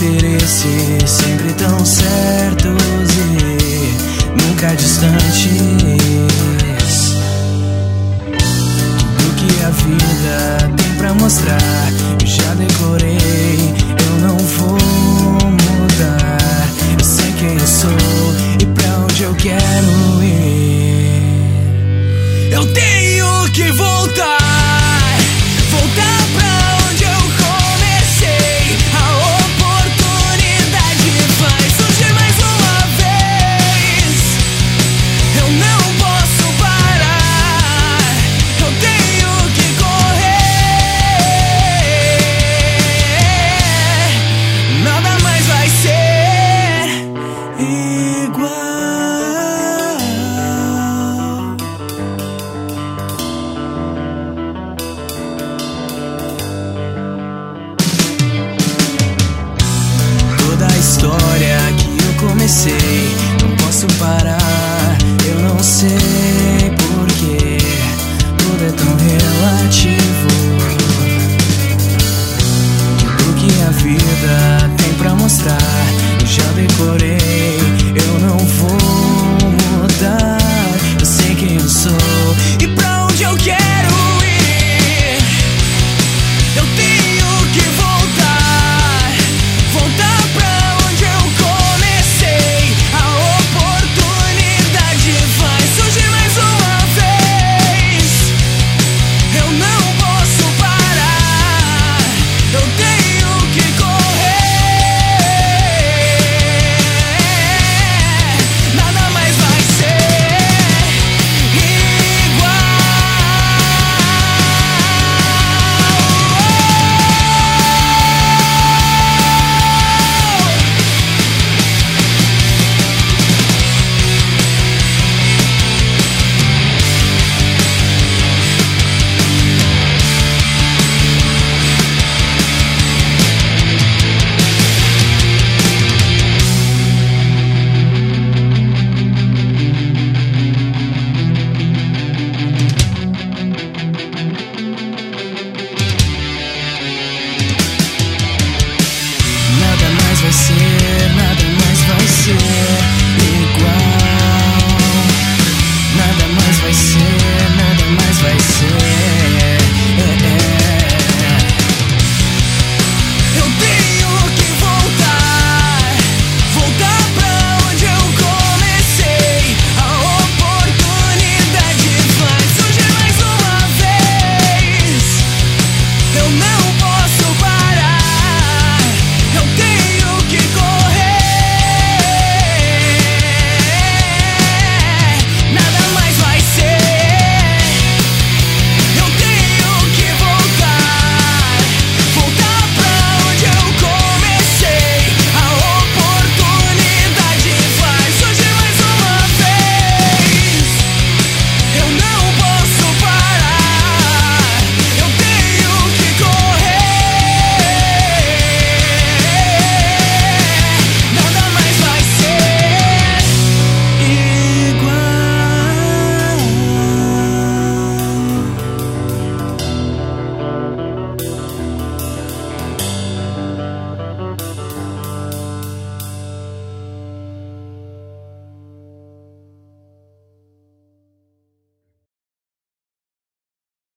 interesses sempre tão certos e nunca distantes. Tudo que a vida tem pra mostrar eu já decorei, eu não vou mudar. Eu sei quem eu sou e pra onde eu quero ir. Eu tenho que voltar pra onde eu comecei. A oportunidade vai surgir mais uma vez. Eu não posso parar, eu tenho que correr. Nada mais vai ser igual. Toda a história que eu comecei, não posso parar. Eu não sei porquê, tudo é tão relativo. Tudo que a vida tem pra mostrar eu já decorei.